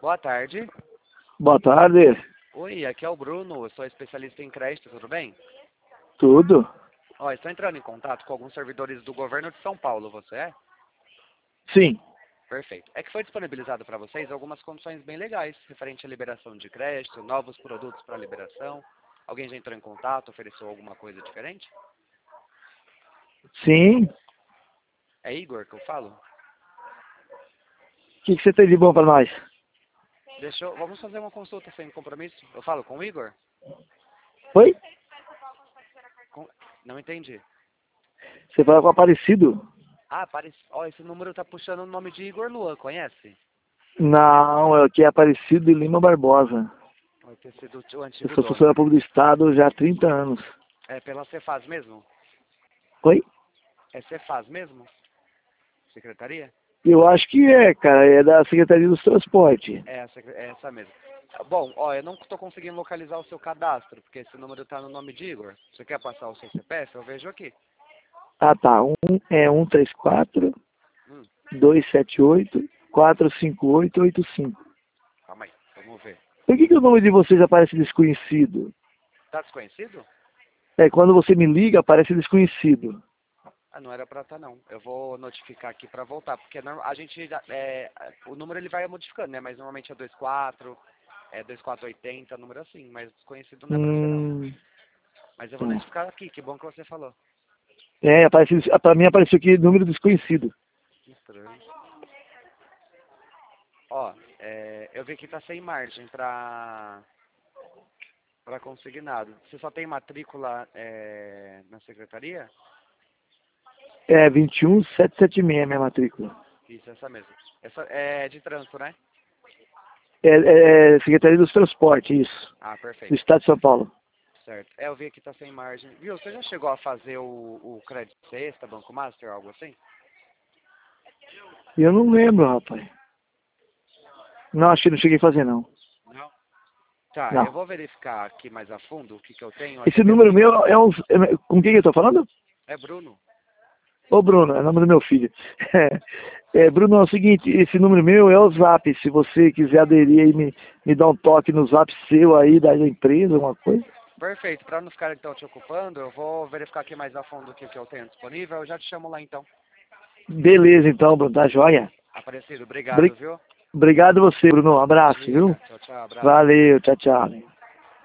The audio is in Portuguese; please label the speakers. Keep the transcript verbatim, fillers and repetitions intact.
Speaker 1: Boa tarde.
Speaker 2: Boa tarde.
Speaker 1: Oi, aqui é o Bruno, eu sou especialista em crédito, tudo bem?
Speaker 2: Tudo?
Speaker 1: Ó, estou entrando em contato com alguns servidores do governo de São Paulo, você é?
Speaker 2: Sim.
Speaker 1: Perfeito. É que foi disponibilizado para vocês algumas condições bem legais, referente à liberação de crédito, novos produtos para liberação. Alguém já entrou em contato, ofereceu alguma coisa diferente?
Speaker 2: Sim.
Speaker 1: É Igor que eu falo?
Speaker 2: O que, que você tem de bom para nós?
Speaker 1: Deixa eu... Vamos fazer uma consulta sem compromisso? Eu falo com o Igor?
Speaker 2: Oi?
Speaker 1: Com... Não entendi.
Speaker 2: Você fala com o Aparecido?
Speaker 1: Ah, parece... Ó, esse número tá puxando o nome de Igor Luan, conhece?
Speaker 2: Não, é que é Aparecido de Lima Barbosa.
Speaker 1: Vai ter sido o
Speaker 2: Eu
Speaker 1: antigo
Speaker 2: sou
Speaker 1: dono.
Speaker 2: funcionário público do Estado já há trinta anos.
Speaker 1: É pela Cefaz mesmo?
Speaker 2: Oi?
Speaker 1: É Cefaz mesmo? Secretaria?
Speaker 2: Eu acho que é, cara. É da Secretaria dos Transportes.
Speaker 1: É essa, é essa mesmo. Bom, ó, eu não estou conseguindo localizar o seu cadastro, porque esse número está no nome de Igor. Você quer passar o seu C P F? Eu vejo aqui.
Speaker 2: Ah, tá. Um é um três quatro,
Speaker 1: Hum,
Speaker 2: dois sete oito, quatro cinco oito oito cinco.
Speaker 1: calma aí, vamos ver.
Speaker 2: Por que, que o nome de vocês aparece desconhecido?
Speaker 1: Tá desconhecido?
Speaker 2: É, quando você me liga, aparece desconhecido.
Speaker 1: Ah, não era pra estar não. Eu vou notificar aqui pra voltar, porque norma- a gente, já- é, o número ele vai modificando, né? Mas normalmente é dois quatro, é dois quatro oito zero, número assim, mas desconhecido não é pra ser não.
Speaker 2: Hum,
Speaker 1: Mas eu vou
Speaker 2: tá.
Speaker 1: notificar aqui, que bom que você falou.
Speaker 2: É, aparece, pra mim apareceu aqui número desconhecido.
Speaker 1: Que estranho. Ó, é, eu vi que tá sem margem pra, pra consignado. Você só tem matrícula é, na secretaria?
Speaker 2: É vinte e um setecentos e setenta e seis minha matrícula.
Speaker 1: Isso, essa mesmo. Essa é de trânsito, né?
Speaker 2: É, é, é Secretaria dos Transportes, isso.
Speaker 1: Ah,
Speaker 2: Do
Speaker 1: perfeito.
Speaker 2: Estado de São Paulo.
Speaker 1: Certo. É, eu vi que tá sem margem. Viu, você já chegou a fazer o, o crédito sexta, Banco Master, algo assim?
Speaker 2: E eu não lembro, rapaz. Não, acho que não cheguei a fazer, não.
Speaker 1: Não. Tá, eu
Speaker 2: Não.
Speaker 1: vou verificar aqui mais a fundo o que, que eu tenho, até
Speaker 2: Esse
Speaker 1: mesmo...
Speaker 2: número meu é um... é- com quem que eu tô falando?
Speaker 1: É Bruno.
Speaker 2: Ô, Bruno, é o nome do meu filho. É, Bruno, é o seguinte, esse número meu é o Zap. Se você quiser aderir aí, me, me dá um toque no Zap seu aí, da empresa, alguma coisa.
Speaker 1: Perfeito. Para não ficar então te ocupando, eu vou verificar aqui mais a fundo o que, que eu tenho disponível. Eu já te chamo lá então.
Speaker 2: Beleza, então, Bruno, tá joia?
Speaker 1: Aparecido, obrigado,
Speaker 2: Bri-
Speaker 1: viu?
Speaker 2: Obrigado você, Bruno. Um abraço, viu?
Speaker 1: Imagina. Tchau, tchau, abraço.
Speaker 2: Valeu, tchau, tchau.